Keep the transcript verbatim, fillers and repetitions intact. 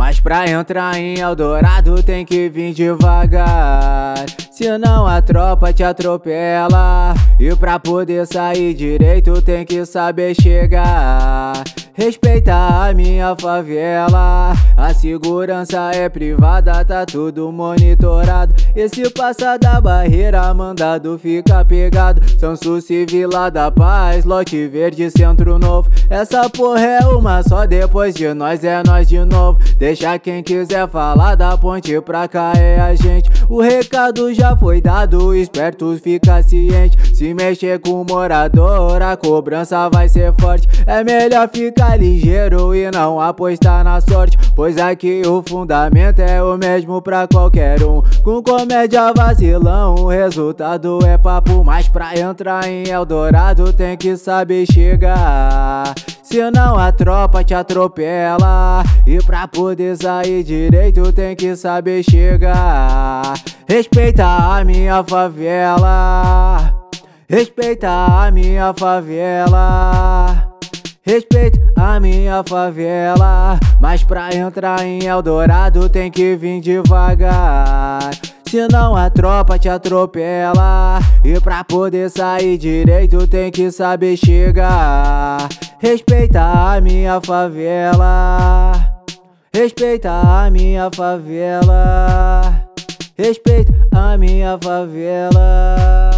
Mas pra entrar em Eldorado tem que vir devagar, senão a tropa te atropela. E pra poder sair direito tem que saber chegar. Respeita a minha favela, a segurança é privada, tá tudo monitorado. E se passa da barreira, mandado fica pegado. São Suci, Vila da Paz, Lote Verde, Centro Novo. Essa porra é uma só, depois de nós é nós de novo. Deixa quem quiser falar, da ponte pra cá é a gente. O recado já foi dado, esperto fica ciente. Se mexer com o morador, a cobrança vai ser forte. É melhor ficar ligeiro e não apostar na sorte, pois aqui o fundamento é o mesmo pra qualquer um. Com comédia vacilão, o resultado é papo. Mas pra entrar em Eldorado tem que saber chegar, senão a tropa te atropela. E pra poder sair direito tem que saber chegar. Respeita a minha favela, respeita a minha favela, respeita a minha favela. Mas pra entrar em Eldorado tem que vir devagar, senão a tropa te atropela. E pra poder sair direito tem que saber chegar. Respeita a minha favela, respeita a minha favela, respeita a minha favela.